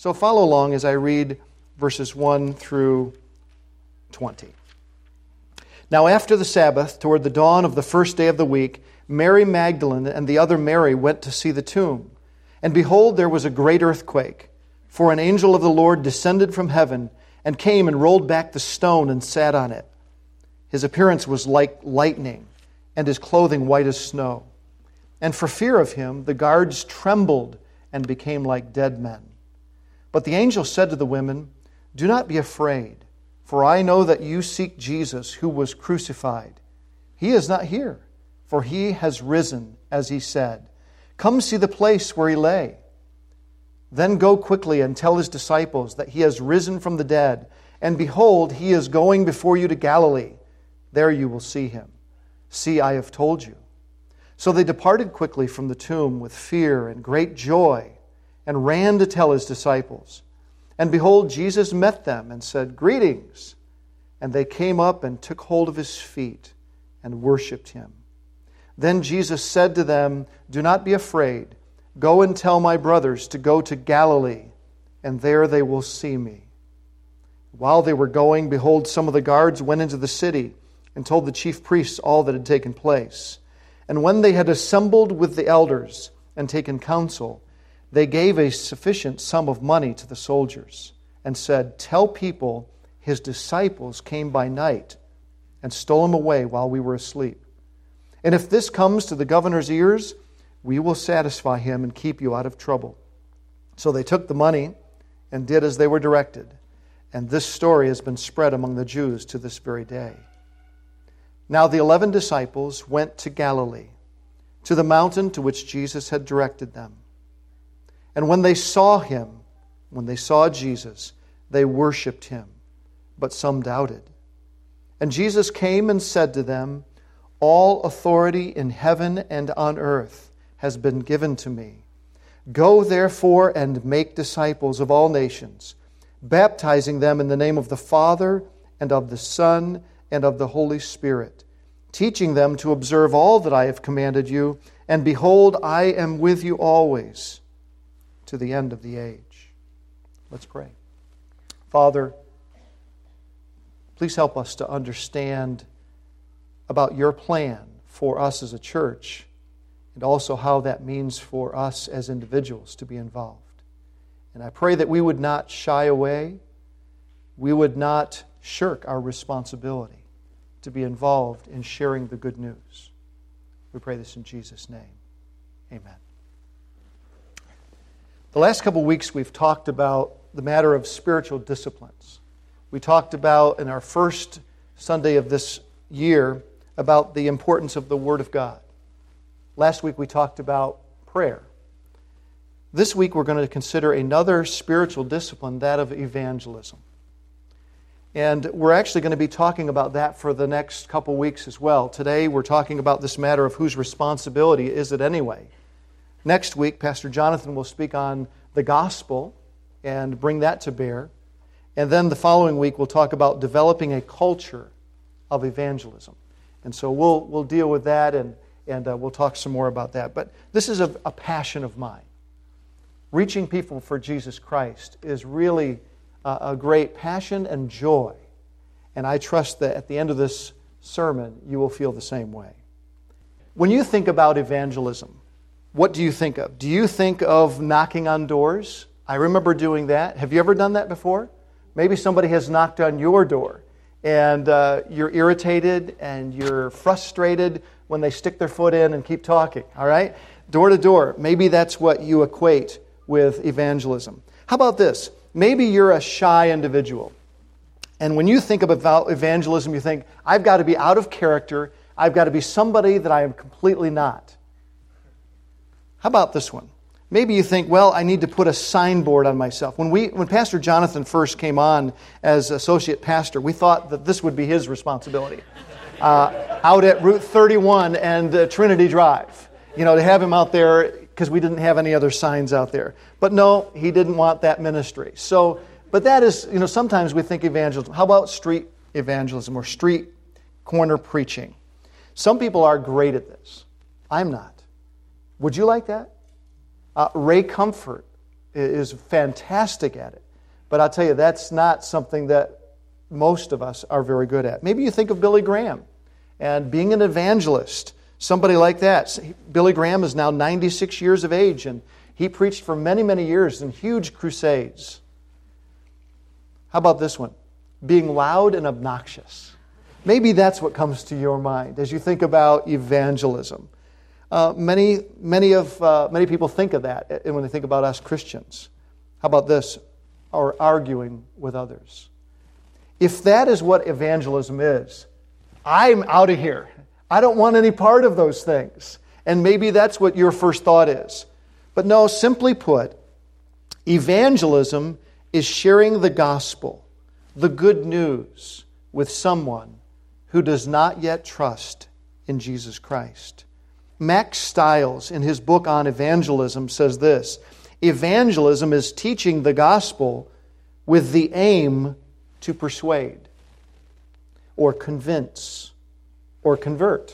So follow along as I read verses 1 through 20. Now after the Sabbath, toward the dawn of the first day of the week, Mary Magdalene and the other Mary went to see the tomb. And behold, there was a great earthquake, for an angel of the Lord descended from heaven and came and rolled back the stone and sat on it. His appearance was like lightning, and his clothing white as snow. And for fear of him, the guards trembled and became like dead men. But the angel said to the women, "Do not be afraid, for I know that you seek Jesus who was crucified. He is not here, for he has risen, as he said. Come see the place where he lay. Then go quickly and tell his disciples that he has risen from the dead, and behold, he is going before you to Galilee. There you will see him. See, I have told you." So they departed quickly from the tomb with fear and great joy, and ran to tell his disciples. And behold, Jesus met them and said, "Greetings." And they came up and took hold of his feet and worshipped him. Then Jesus said to them, "Do not be afraid. Go and tell my brothers to go to Galilee, and there they will see me." While they were going, behold, some of the guards went into the city and told the chief priests all that had taken place. And when they had assembled with the elders and taken counsel, they gave a sufficient sum of money to the soldiers and said, "Tell people his disciples came by night and stole him away while we were asleep. And if this comes to the governor's ears, we will satisfy him and keep you out of trouble." So they took the money and did as they were directed. And this story has been spread among the Jews to this very day. Now the 11 disciples went to Galilee, to the mountain to which Jesus had directed them. And when they saw him, when they saw Jesus, they worshipped him, but some doubted. And Jesus came and said to them, "All authority in heaven and on earth has been given to me. Go therefore and make disciples of all nations, baptizing them in the name of the Father and of the Son and of the Holy Spirit, teaching them to observe all that I have commanded you. And behold, I am with you always, to the end of the age." Let's pray. Father, please help us to understand about your plan for us as a church, and also how that means for us as individuals to be involved. And I pray that we would not shy away, we would not shirk our responsibility to be involved in sharing the good news. We pray this in Jesus' name. Amen. The last couple of weeks we've talked about the matter of spiritual disciplines. We talked about, in our first Sunday of this year, about the importance of the Word of God. Last week we talked about prayer. This week we're going to consider another spiritual discipline, that of evangelism. And we're actually going to be talking about that for the next couple weeks as well. Today we're talking about this matter of whose responsibility is it anyway. Next week, Pastor Jonathan will speak on the gospel and bring that to bear. And then the following week we'll talk about developing a culture of evangelism. And so we'll deal with that and we'll talk some more about that. But this is a passion of mine. Reaching people for Jesus Christ is really a great passion and joy. And I trust that at the end of this sermon, you will feel the same way. When you think about evangelism, what do you think of? Do you think of knocking on doors? I remember doing that. Have you ever done that before? Maybe somebody has knocked on your door, and you're irritated and you're frustrated when they stick their foot in and keep talking, all right? Door to door. Maybe that's what you equate with evangelism. How about this? Maybe you're a shy individual. And when you think about evangelism, you think, I've got to be out of character. I've got to be somebody that I am completely not. How about this one? Maybe you think, well, I need to put a signboard on myself. When Pastor Jonathan first came on as associate pastor, we thought that this would be his responsibility. Out at Route 31 and Trinity Drive. To have him out there because we didn't have any other signs out there. But no, he didn't want that ministry. But that is, sometimes we think evangelism. How about street evangelism or street corner preaching? Some people are great at this. I'm not. Would you like that? Ray Comfort is fantastic at it. But I'll tell you, that's not something that most of us are very good at. Maybe you think of Billy Graham and being an evangelist, somebody like that. Billy Graham is now 96 years of age, and he preached for many, many years in huge crusades. How about this one? Being loud and obnoxious. Maybe that's what comes to your mind as you think about evangelism. Many people think of that when they think about us Christians. How about this? Or arguing with others. If that is what evangelism is, I'm out of here. I don't want any part of those things. And maybe that's what your first thought is. But no, simply put, evangelism is sharing the gospel, the good news, with someone who does not yet trust in Jesus Christ. Max Stiles, in his book on evangelism, says this: evangelism is teaching the gospel with the aim to persuade, or convince, or convert.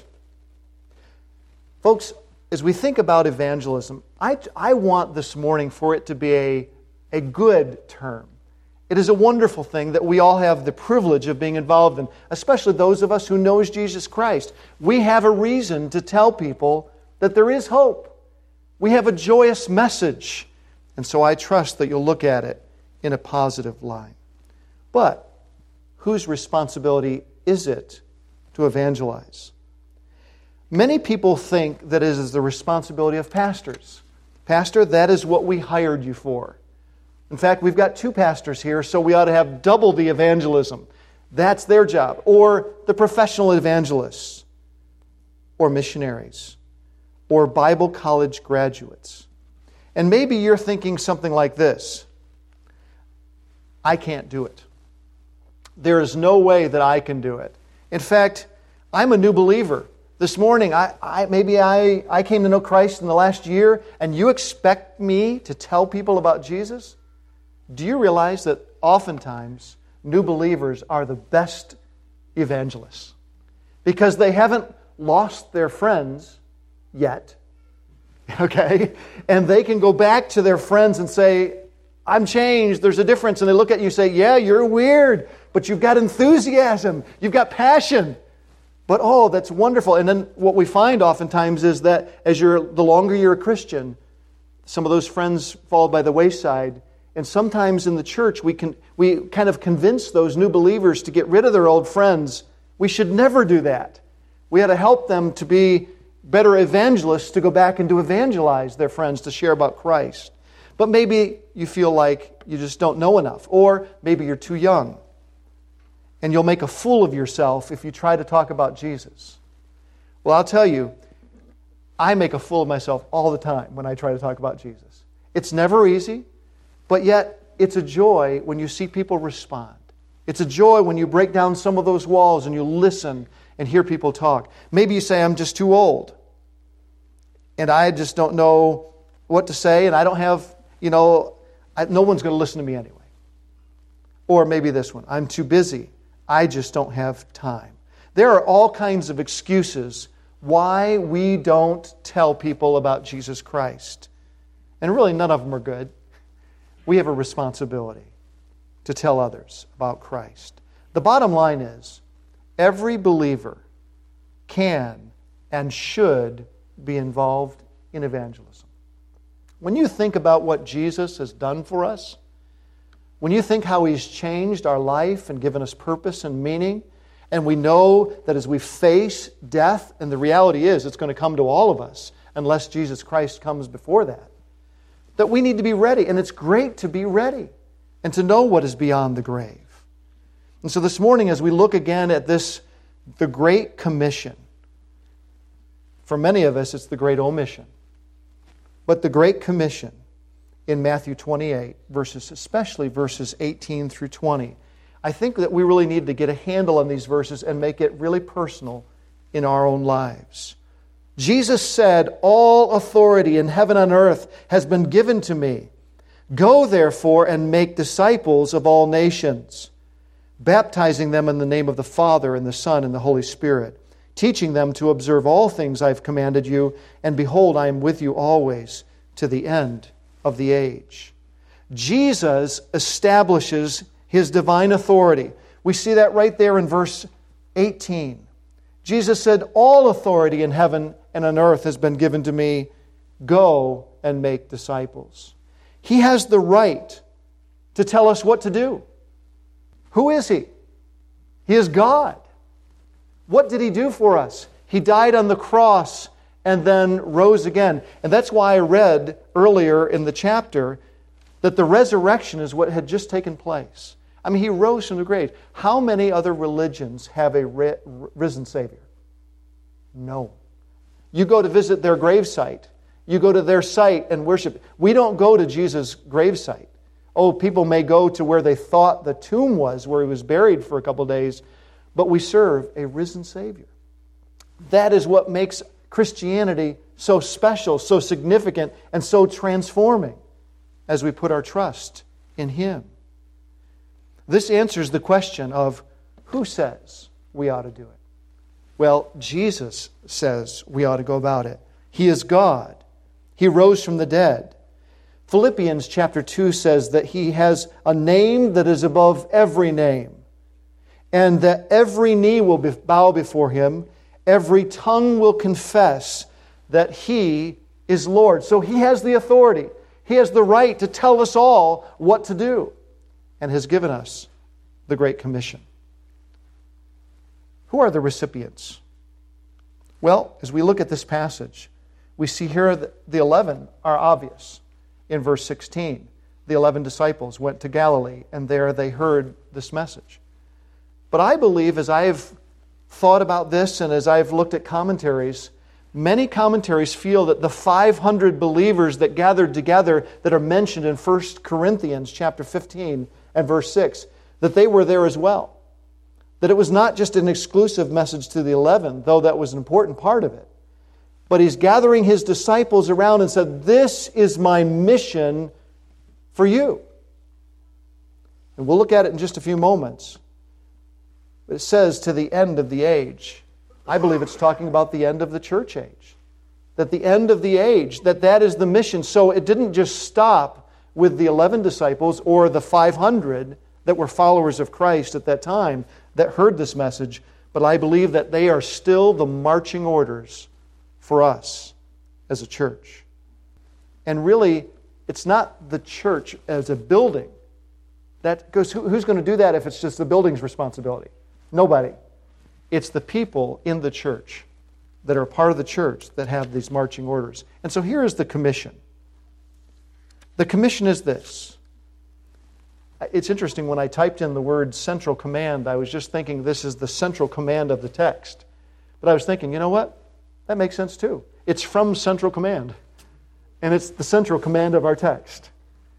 Folks, as we think about evangelism, I want this morning for it to be a good term. It is a wonderful thing that we all have the privilege of being involved in, especially those of us who knows Jesus Christ. We have a reason to tell people that there is hope. We have a joyous message. And so I trust that you'll look at it in a positive light. But whose responsibility is it to evangelize? Many people think that it is the responsibility of pastors. Pastor, that is what we hired you for. In fact, we've got 2 pastors here, so we ought to have double the evangelism. That's their job. Or the professional evangelists, or missionaries, or Bible college graduates. And maybe you're thinking something like this: I can't do it. There is no way that I can do it. In fact, I'm a new believer. This morning, I came to know Christ in the last year, and you expect me to tell people about Jesus? Do you realize that oftentimes new believers are the best evangelists? Because they haven't lost their friends yet. Okay? And they can go back to their friends and say, I'm changed, there's a difference. And they look at you and say, yeah, you're weird, but you've got enthusiasm, you've got passion. But oh, that's wonderful. And then what we find oftentimes is that the longer you're a Christian, some of those friends fall by the wayside. And sometimes in the church, we kind of convince those new believers to get rid of their old friends. We should never do that. We ought to help them to be better evangelists, to go back and to evangelize their friends, to share about Christ. But maybe you feel like you just don't know enough, or maybe you're too young. And you'll make a fool of yourself if you try to talk about Jesus. Well, I'll tell you, I make a fool of myself all the time when I try to talk about Jesus. It's never easy. But yet, it's a joy when you see people respond. It's a joy when you break down some of those walls and you listen and hear people talk. Maybe you say, I'm just too old. And I just don't know what to say, and I don't have, no one's going to listen to me anyway. Or maybe this one, I'm too busy. I just don't have time. There are all kinds of excuses why we don't tell people about Jesus Christ. And really, none of them are good. We have a responsibility to tell others about Christ. The bottom line is, every believer can and should be involved in evangelism. When you think about what Jesus has done for us, when you think how He's changed our life and given us purpose and meaning, and we know that as we face death, and the reality is it's going to come to all of us unless Jesus Christ comes before that we need to be ready. And it's great to be ready and to know what is beyond the grave. And so this morning, as we look again at the Great Commission, for many of us it's the Great Omission. But the Great Commission in Matthew 28, especially verses 18 through 20, I think that we really need to get a handle on these verses and make it really personal in our own lives. Jesus said, all authority in heaven and earth has been given to me. Go, therefore, and make disciples of all nations, baptizing them in the name of the Father and the Son and the Holy Spirit, teaching them to observe all things I have commanded you, and behold, I am with you always to the end of the age. Jesus establishes His divine authority. We see that right there in verse 18. Jesus said, "All authority in heaven and on earth has been given to me. Go and make disciples." He has the right to tell us what to do. Who is He? He is God. What did He do for us? He died on the cross and then rose again. And that's why I read earlier in the chapter that the resurrection is what had just taken place. I mean, He rose from the grave. How many other religions have a risen Savior? No. You go to visit their gravesite. You go to their site and worship. We don't go to Jesus' gravesite. Oh, people may go to where they thought the tomb was, where He was buried for a couple days, but we serve a risen Savior. That is what makes Christianity so special, so significant, and so transforming as we put our trust in Him. This answers the question of who says we ought to do it? Well, Jesus says we ought to go about it. He is God. He rose from the dead. Philippians chapter 2 says that He has a name that is above every name, and that every knee will bow before Him, every tongue will confess that He is Lord. So He has the authority. He has the right to tell us all what to do, and has given us the Great Commission. Who are the recipients? Well, as we look at this passage, we see here that the 11 are obvious. In verse 16, the 11 disciples went to Galilee, and there they heard this message. But I believe, as I've thought about this and as I've looked at commentaries, many commentaries feel that the 500 believers that gathered together that are mentioned in 1 Corinthians chapter 15 and verse 6, that they were there as well. That it was not just an exclusive message to the 11, though that was an important part of it. But He's gathering His disciples around and said, "This is my mission for you." And we'll look at it in just a few moments. But it says, to the end of the age. I believe it's talking about the end of the church age. That the end of the age, that is the mission. So it didn't just stop with the 11 disciples or the 500 that were followers of Christ at that time that heard this message. But I believe that they are still the marching orders for us as a church. And really, it's not the church as a building. That goes, who's going to do that if it's just the building's responsibility? Nobody. It's the people in the church that are part of the church that have these marching orders. And so here is the commission. The commission is this. It's interesting, when I typed in the word central command, I was just thinking this is the central command of the text. But I was thinking, you know what? That makes sense too. It's from central command. And it's the central command of our text.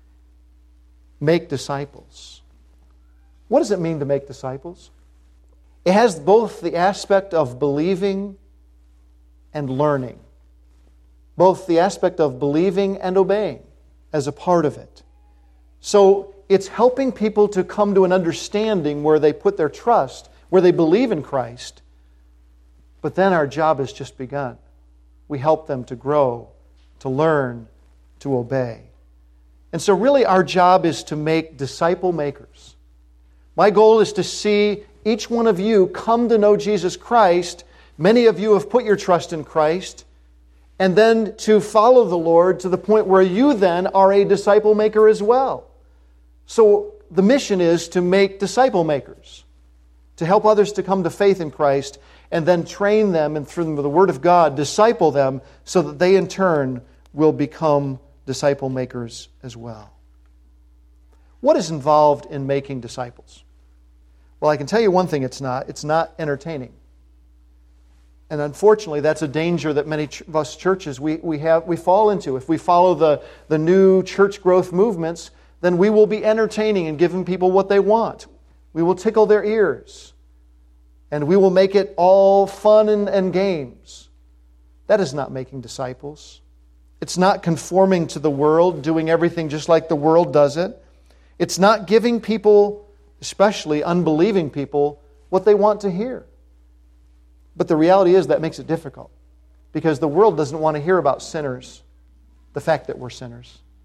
Make disciples. What does it mean to make disciples? It has both the aspect of believing and learning. Both the aspect of believing and obeying as a part of it. So it's helping people to come to an understanding where they put their trust, where they believe in Christ. But then our job has just begun. We help them to grow, to learn, to obey. And so really our job is to make disciple makers. My goal is to see each one of you come to know Jesus Christ. Many of you have put your trust in Christ. And then to follow the Lord to the point where you then are a disciple maker as well. So the mission is to make disciple makers. To help others to come to faith in Christ, and then train them and through the Word of God, disciple them so that they in turn will become disciple makers as well. What is involved in making disciples? Well, I can tell you one thing it's not. It's not entertaining. And unfortunately, that's a danger that many of us churches we fall into. If we follow the new church growth movements, then we will be entertaining and giving people what they want. We will tickle their ears. And we will make it all fun and games. That is not making disciples. It's not conforming to the world, doing everything just like the world does it. It's not giving people, especially unbelieving people, what they want to hear. But the reality is that makes it difficult. Because the world doesn't want to hear about sinners, the fact that we're sinners.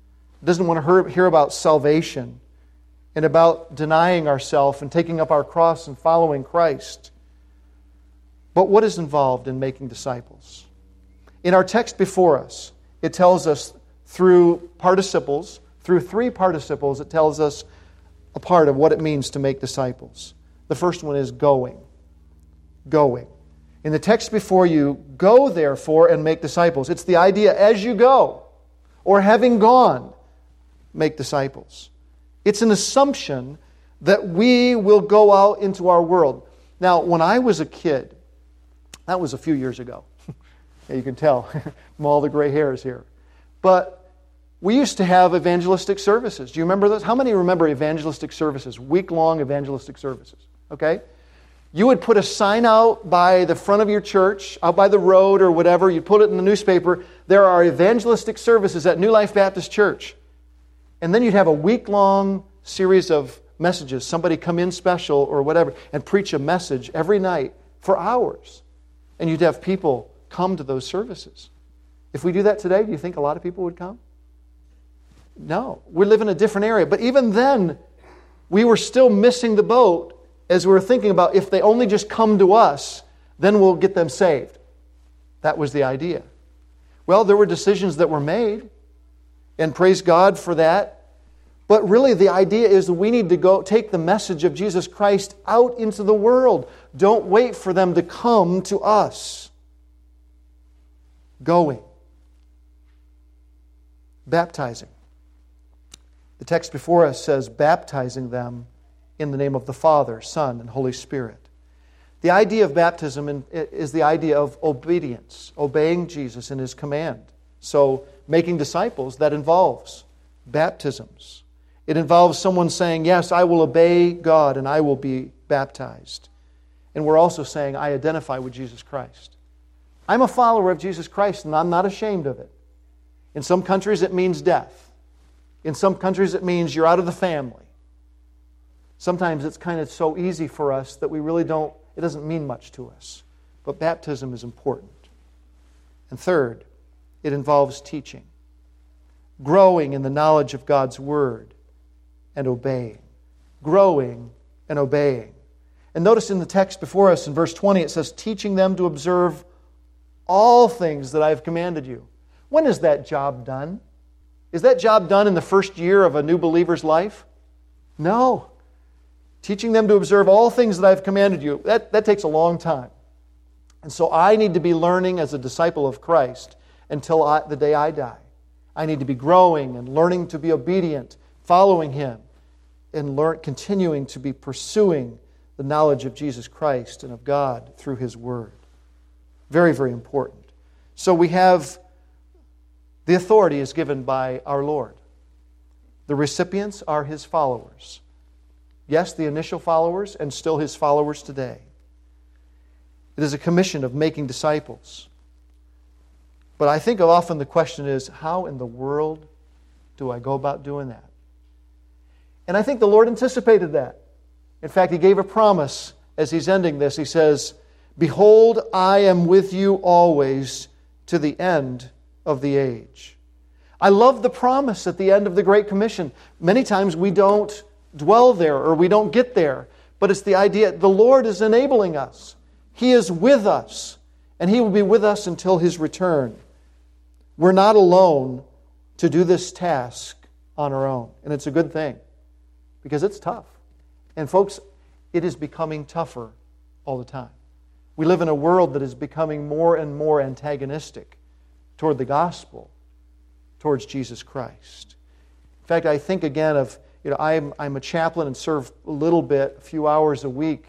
doesn't want to hear about salvation and about denying ourselves and taking up our cross and following Christ. But what is involved in making disciples? In our text before us, it tells us through participles, through 3 participles, it tells us a part of what it means to make disciples. The first one is going. Going. In the text before you, go therefore and make disciples. It's the idea as you go, or having gone, make disciples. It's an assumption that we will go out into our world. Now, when I was a kid, that was a few years ago. Yeah, you can tell from all the gray hairs here. But we used to have evangelistic services. Do you remember those? How many remember evangelistic services, week-long evangelistic services? Okay? You would put a sign out by the front of your church, out by the road or whatever. You'd put it in the newspaper. There are evangelistic services at New Life Baptist Church. And then you'd have a week-long series of messages. Somebody come in special or whatever and preach a message every night for hours. And you'd have people come to those services. If we do that today, do you think a lot of people would come? No. We live in a different area. But even then, we were still missing the boat as we were thinking about if they only just come to us, then we'll get them saved. That was the idea. Well, there were decisions that were made, and praise God for that. But really the idea is that we need to go take the message of Jesus Christ out into the world. Don't wait for them to come to us. Going. Baptizing. The text before us says, baptizing them in the name of the Father, Son, and Holy Spirit. The idea of baptism is the idea of obedience, obeying Jesus in His command. So, making disciples, that involves baptisms. It involves someone saying, yes, I will obey God and I will be baptized. And we're also saying, I identify with Jesus Christ. I'm a follower of Jesus Christ and I'm not ashamed of it. In some countries it means death. In some countries it means you're out of the family. Sometimes it's kind of so easy for us that we really don't, it doesn't mean much to us. But baptism is important. And third, it involves teaching. Growing in the knowledge of God's Word and obeying. Growing and obeying. And notice in the text before us in verse 20 it says, teaching them to observe all things that I have commanded you. When is that job done? Is that job done in the first year of a new believer's life? No. Teaching them to observe all things that I have commanded you. That takes a long time. And so I need to be learning as a disciple of Christ until the day I die. I need to be growing and learning to be obedient, following Him, and continuing to be pursuing the knowledge of Jesus Christ and of God through His Word. Very, very important. So we have the authority is given by our Lord. The recipients are His followers. Yes, the initial followers and still His followers today. It is a commission of making disciples. But I think often the question is, how in the world do I go about doing that? And I think the Lord anticipated that. In fact, He gave a promise as He's ending this. He says, behold, I am with you always to the end of the age. I love the promise at the end of the Great Commission. Many times we don't dwell there or we don't get there. But it's the idea, the Lord is enabling us. He is with us. And He will be with us until His return. We're not alone to do this task on our own. And it's a good thing. Because it's tough. And folks, it is becoming tougher all the time. We live in a world that is becoming more and more antagonistic toward the gospel, towards Jesus Christ. In fact, I think again of, I'm a chaplain and serve a few hours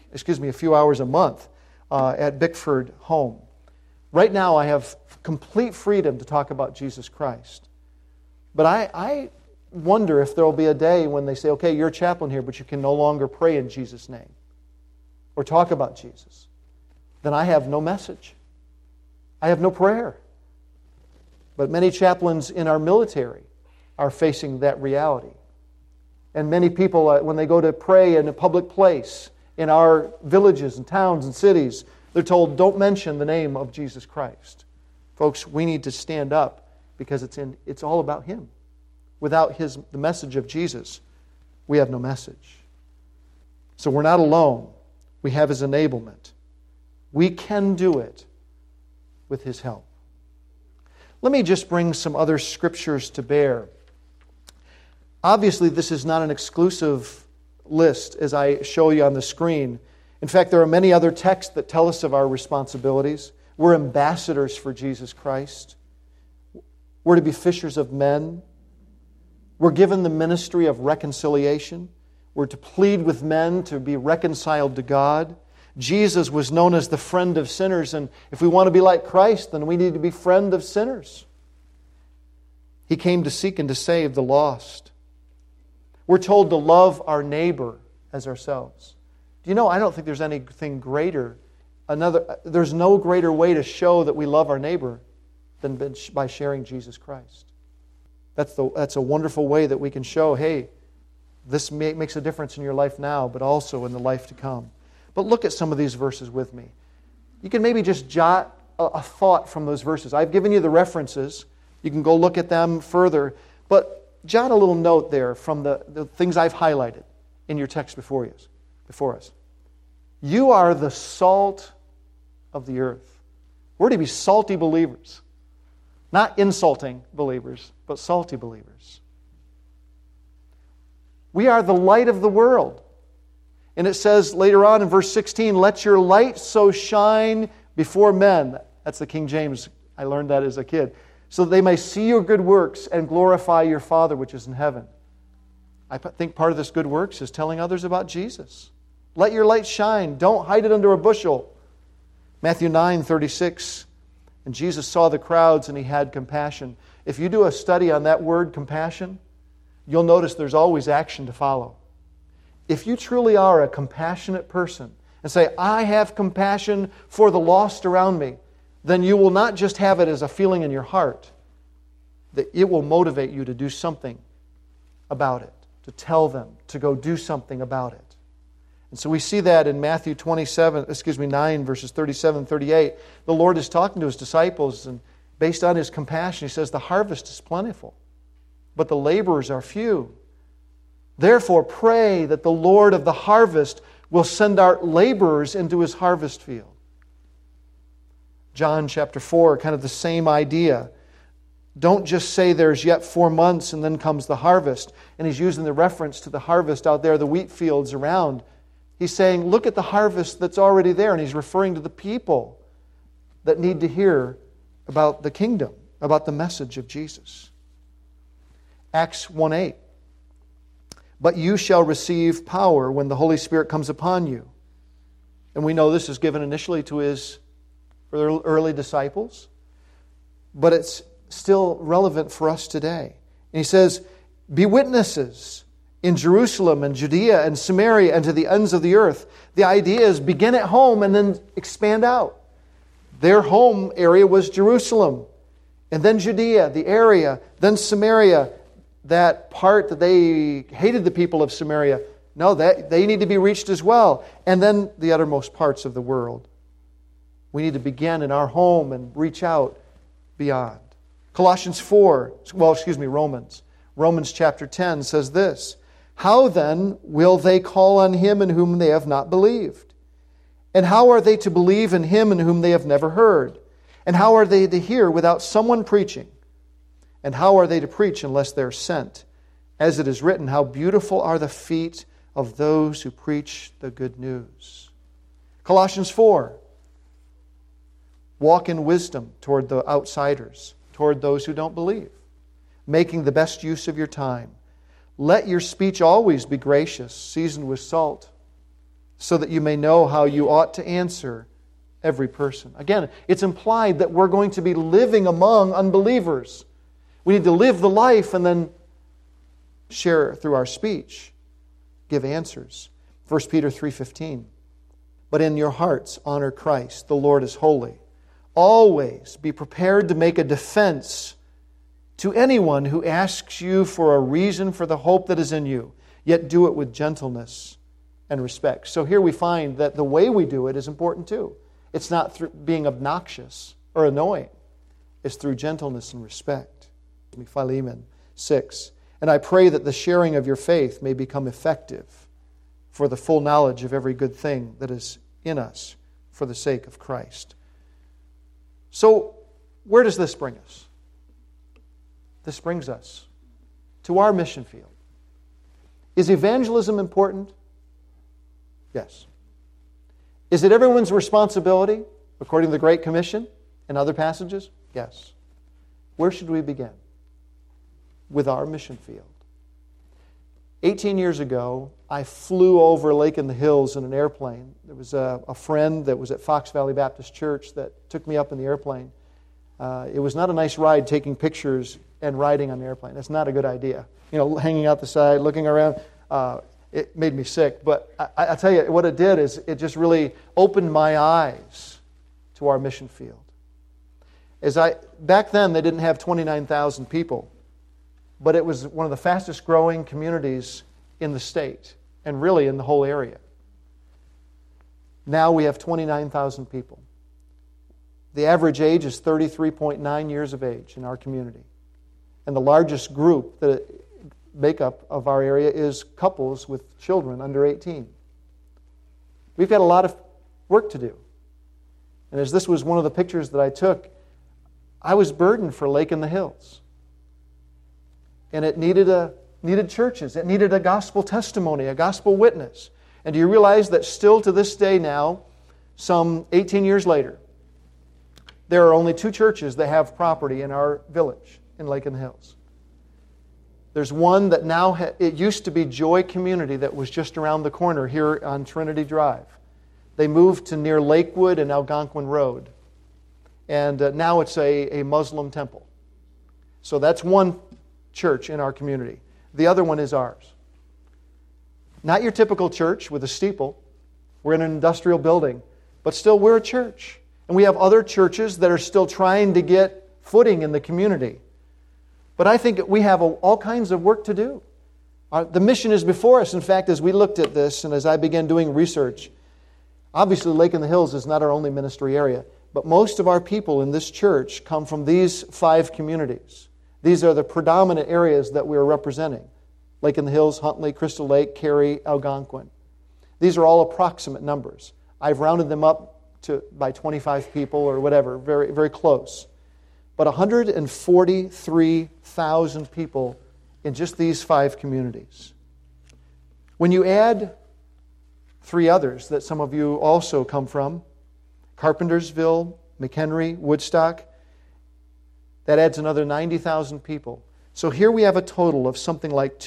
a month at Bickford Home. Right now I have complete freedom to talk about Jesus Christ. But I wonder if there will be a day when they say, okay, you're a chaplain here, but you can no longer pray in Jesus' name or talk about Jesus. Then I have no message. I have no prayer. But many chaplains in our military are facing that reality. And many people, when they go to pray in a public place, in our villages and towns and cities, they're told, don't mention the name of Jesus Christ. Folks, we need to stand up because it's all about Him. without the message of Jesus, we have no message. So we're not alone. We have His enablement. We can do it with His help. Let me just bring some other scriptures to bear. Obviously, this is not an exclusive list as I show you on the screen. In fact, there are many other texts that tell us of our responsibilities. We're ambassadors for Jesus Christ. We're to be fishers of men. We're given the ministry of reconciliation. We're to plead with men to be reconciled to God. Jesus was known as the friend of sinners, and if we want to be like Christ, then we need to be friend of sinners. He came to seek and to save the lost. We're told to love our neighbor as ourselves. Do you know, I don't think there's anything greater. There's no greater way to show that we love our neighbor than by sharing Jesus Christ. That's a wonderful way that we can show, hey, this makes a difference in your life now, but also in the life to come. But look at some of these verses with me. You can maybe just jot a thought from those verses. I've given you the references. You can go look at them further. But jot a little note there from the things I've highlighted in your text before us. You are the salt of the earth. We're to be salty believers. Not insulting believers, but salty believers. We are the light of the world. And it says later on in verse 16, let your light so shine before men. That's the King James. I learned that as a kid. So that they may see your good works and glorify your Father which is in heaven. I think part of this good works is telling others about Jesus. Let your light shine. Don't hide it under a bushel. Matthew 9:36. And Jesus saw the crowds and He had compassion. If you do a study on that word, compassion, you'll notice there's always action to follow. If you truly are a compassionate person and say, I have compassion for the lost around me, then you will not just have it as a feeling in your heart, that it will motivate you to do something about it, to tell them, to go do something about it. And so we see that in Matthew 9, verses 37 and 38. The Lord is talking to His disciples, and based on His compassion, He says, the harvest is plentiful, but the laborers are few. Therefore, pray that the Lord of the harvest will send out laborers into His harvest field. John chapter 4, kind of the same idea. Don't just say there's yet 4 months and then comes the harvest. And He's using the reference to the harvest out there, the wheat fields around. He's saying, look at the harvest that's already there. And He's referring to the people that need to hear about the kingdom, about the message of Jesus. Acts 1:8. But you shall receive power when the Holy Spirit comes upon you. And we know this is given initially for the early disciples, but it's still relevant for us today. And He says, be witnesses in Jerusalem and Judea and Samaria and to the ends of the earth. The idea is begin at home and then expand out. Their home area was Jerusalem, and then Judea, the area, then Samaria, that part that they hated the people of Samaria. No, they need to be reached as well. And then the uttermost parts of the world. We need to begin in our home and reach out beyond. Romans. Romans chapter 10 says this, how then will they call on Him in whom they have not believed? And how are they to believe in Him in whom they have never heard? And how are they to hear without someone preaching? And how are they to preach unless they're sent? As it is written, how beautiful are the feet of those who preach the good news. Colossians 4. Walk in wisdom toward the outsiders, toward those who don't believe, making the best use of your time. Let your speech always be gracious, seasoned with salt, so that you may know how you ought to answer every person. Again, it's implied that we're going to be living among unbelievers. We need to live the life and then share through our speech, give answers. 1 Peter 3:15. But in your hearts honor Christ, the Lord is holy. Always be prepared to make a defense to anyone who asks you for a reason for the hope that is in you, yet do it with gentleness and respect. So here we find that the way we do it is important too. It's not through being obnoxious or annoying. It's through gentleness and respect. Philemon 6. And I pray that the sharing of your faith may become effective for the full knowledge of every good thing that is in us for the sake of Christ. So, where does this bring us? This brings us to our mission field. Is evangelism important? Yes. Is it everyone's responsibility, according to the Great Commission and other passages? Yes. Where should we begin? With our mission field. 18 years ago, I flew over Lake in the Hills in an airplane. There was a friend that was at Fox Valley Baptist Church that took me up in the airplane. It was not a nice ride taking pictures and riding on the airplane. That's not a good idea. Hanging out the side, looking around. It made me sick. But I tell you, what it did is it just really opened my eyes to our mission field. Back then, they didn't have 29,000 people. But it was one of the fastest growing communities in the state and really in the whole area. Now we have 29,000 people. The average age is 33.9 years of age in our community. And the largest group, the makeup of our area, is couples with children under 18. We've got a lot of work to do. And as this was one of the pictures that I took, I was burdened for Lake in the Hills. And it needed churches. It needed a gospel testimony, a gospel witness. And do you realize that still to this day now, some 18 years later, there are only 2 churches that have property in our village in Lake in the Hills. There's one that now, it used to be Joy Community that was just around the corner here on Trinity Drive. They moved to near Lakewood and Algonquin Road. And now it's a Muslim temple. So that's one church in our community. The other one is ours. Not your typical church with a steeple. We're in an industrial building. But still, we're a church. And we have other churches that are still trying to get footing in the community. But I think we have all kinds of work to do. The mission is before us. In fact, as we looked at this and as I began doing research, obviously Lake in the Hills is not our only ministry area. But most of our people in this church come from these 5 communities. These are the predominant areas that we are representing. Lake in the Hills, Huntley, Crystal Lake, Cary, Algonquin. These are all approximate numbers. I've rounded them up by 25 people or whatever, very, very close. But 143,000 people in just these 5 communities. When you add 3 others that some of you also come from, Carpentersville, McHenry, Woodstock, that adds another 90,000 people. So here we have a total of something like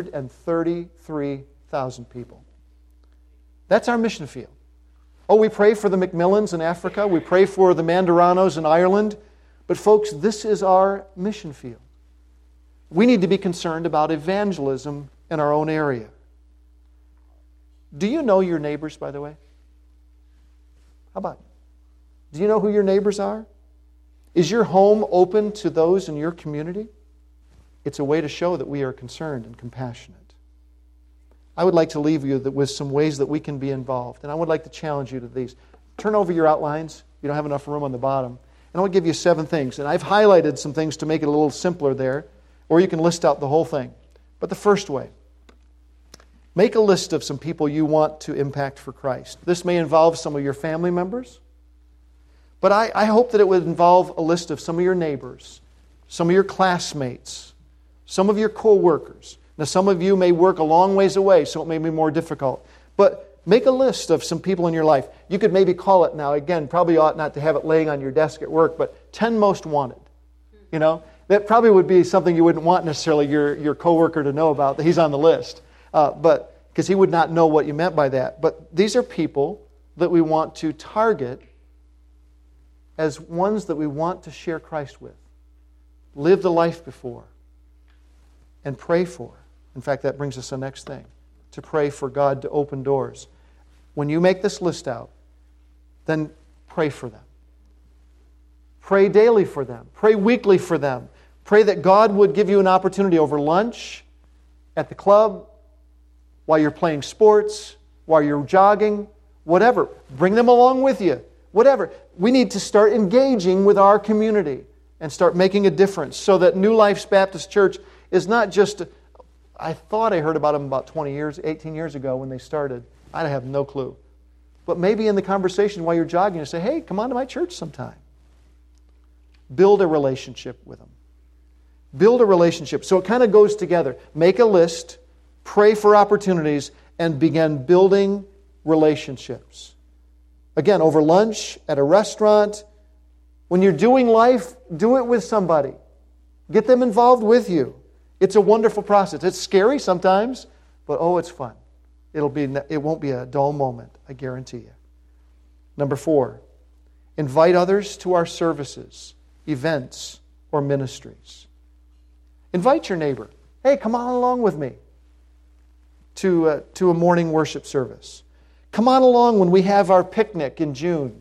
233,000 people. That's our mission field. Oh, we pray for the Macmillans in Africa. We pray for the Mandaranos in Ireland. But folks, this is our mission field. We need to be concerned about evangelism in our own area. Do you know your neighbors, by the way? How about it? Do you know who your neighbors are? Is your home open to those in your community? It's a way to show that we are concerned and compassionate. I would like to leave you with some ways that we can be involved. And I would like to challenge you to these. Turn over your outlines. You don't have enough room on the bottom. And I'll give you 7 things. And I've highlighted some things to make it a little simpler there. Or you can list out the whole thing. But the first way, make a list of some people you want to impact for Christ. This may involve some of your family members. But I hope that it would involve a list of some of your neighbors, some of your classmates, some of your co-workers. Now, some of you may work a long ways away, so it may be more difficult. But make a list of some people in your life. You could maybe call it now, again, probably ought not to have it laying on your desk at work, but 10 most wanted. You know, that probably would be something you wouldn't want necessarily your co-worker to know about, that he's on the list. But because he would not know what you meant by that. But these are people that we want to target as ones that we want to share Christ with, live the life before, and pray for. In fact, that brings us to the next thing, to pray for God to open doors. When you make this list out, then pray for them. Pray daily for them. Pray weekly for them. Pray that God would give you an opportunity over lunch, at the club, while you're playing sports, while you're jogging, whatever. Bring them along with you. Whatever. We need to start engaging with our community and start making a difference so that New Life's Baptist Church is not just I thought I heard about them about 18 years ago when they started. I have no clue. But maybe in the conversation while you're jogging, you say, hey, come on to my church sometime. Build a relationship with them. Build a relationship. So it kind of goes together. Make a list, pray for opportunities, and begin building relationships. Again, over lunch, at a restaurant. When you're doing life, do it with somebody. Get them involved with you. It's a wonderful process. It's scary sometimes, but it's fun. It won't be a dull moment, I guarantee you. Number 4, invite others to our services, events, or ministries. Invite your neighbor. Hey, come on along with me to a morning worship service. Come on along when we have our picnic in June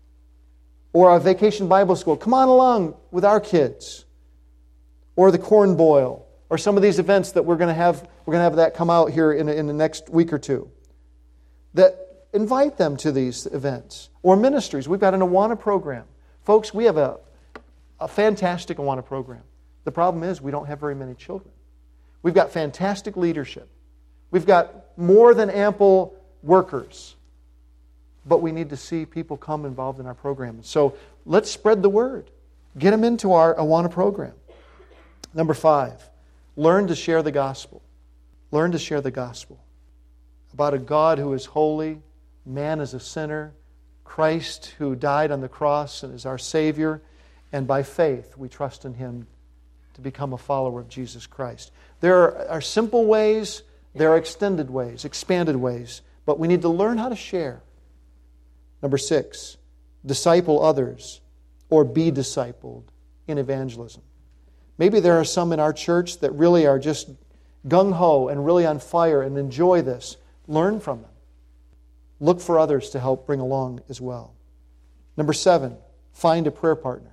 or our vacation Bible school. Come on along with our kids or the corn boil or some of these events that we're going to have. We're going to have that come out here in the next week or two. That invite them to these events or ministries. We've got an Awana program. Folks, we have a fantastic Awana program. The problem is we don't have very many children. We've got fantastic leadership. We've got more than ample workers. But we need to see people come involved in our program. So let's spread the word. Get them into our Awana program. Number 5, learn to share the gospel. Learn to share the gospel. About a God who is holy, man is a sinner, Christ who died on the cross and is our Savior, and by faith we trust in Him to become a follower of Jesus Christ. There are simple ways, there are extended ways, expanded ways, but we need to learn how to share. Number 6, disciple others or be discipled in evangelism. Maybe there are some in our church that really are just gung-ho and really on fire and enjoy this. Learn from them. Look for others to help bring along as well. Number 7, find a prayer partner.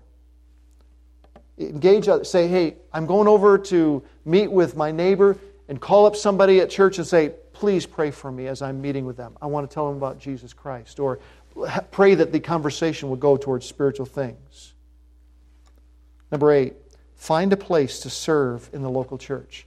Engage others. Say, hey, I'm going over to meet with my neighbor, and call up somebody at church and say, please pray for me as I'm meeting with them. I want to tell them about Jesus Christ. Or pray that the conversation will go towards spiritual things. Number 8, find a place to serve in the local church.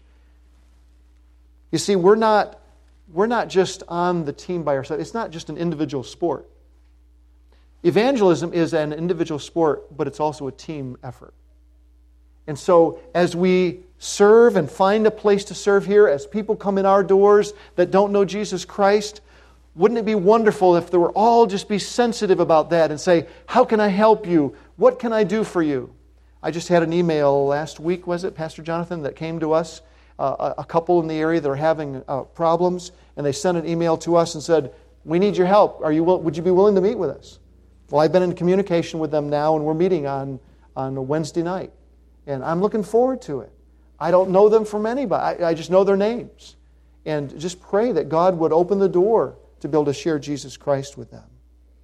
You see, we're not just on the team by ourselves. It's not just an individual sport. Evangelism is an individual sport, but it's also a team effort. And so as we serve and find a place to serve here, as people come in our doors that don't know Jesus Christ, wouldn't it be wonderful if they were all just be sensitive about that and say, how can I help you? What can I do for you? I just had an email last week, was it, Pastor Jonathan, that came to us, a couple in the area that are having problems, and they sent an email to us and said, we need your help. Would you be willing to meet with us? Well, I've been in communication with them now, and we're meeting on a Wednesday night. And I'm looking forward to it. I don't know them from anybody. I just know their names. And just pray that God would open the door to be able to share Jesus Christ with them.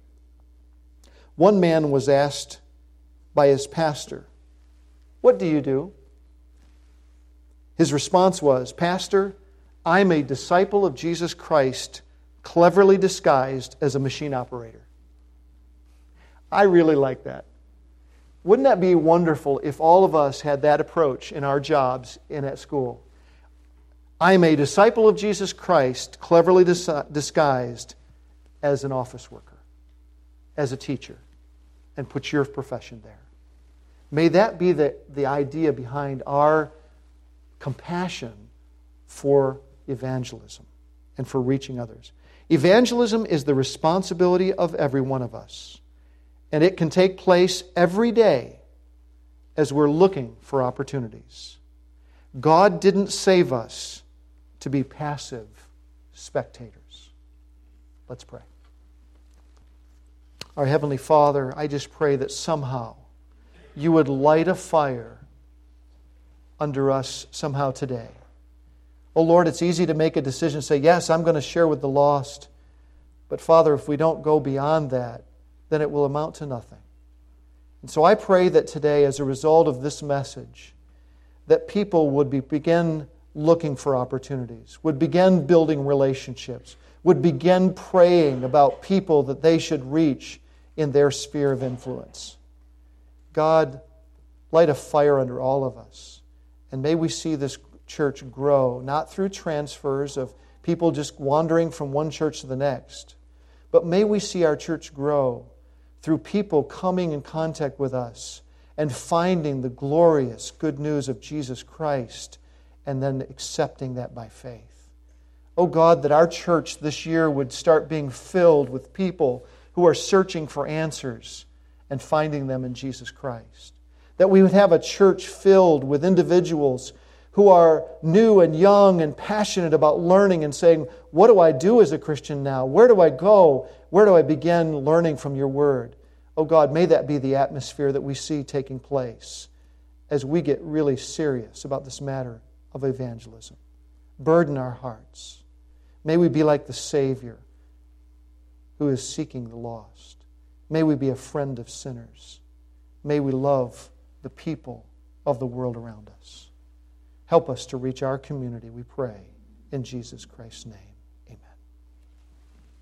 One man was asked by his pastor, what do you do? His response was, Pastor, I'm a disciple of Jesus Christ, cleverly disguised as a machine operator. I really like that. Wouldn't that be wonderful if all of us had that approach in our jobs and at school? I am a disciple of Jesus Christ, cleverly disguised as an office worker, as a teacher, and put your profession there. May that be the idea behind our compassion for evangelism and for reaching others. Evangelism is the responsibility of every one of us. And it can take place every day as we're looking for opportunities. God didn't save us to be passive spectators. Let's pray. Our Heavenly Father, I just pray that somehow you would light a fire under us somehow today. Oh Lord, it's easy to make a decision and say, yes, I'm going to share with the lost. But Father, if we don't go beyond that, then it will amount to nothing. And so I pray that today, as a result of this message, that people would begin looking for opportunities, would begin building relationships, would begin praying about people that they should reach in their sphere of influence. God, light a fire under all of us. And may we see this church grow, not through transfers of people just wandering from one church to the next, but may we see our church grow through people coming in contact with us and finding the glorious good news of Jesus Christ and then accepting that by faith. Oh God, that our church this year would start being filled with people who are searching for answers and finding them in Jesus Christ. That we would have a church filled with individuals who are new and young and passionate about learning and saying, what do I do as a Christian now? Where do I go? Where do I begin learning from your word? Oh God, may that be the atmosphere that we see taking place as we get really serious about this matter of evangelism. Burden our hearts. May we be like the Savior who is seeking the lost. May we be a friend of sinners. May we love the people of the world around us. Help us to reach our community, we pray, in Jesus Christ's name.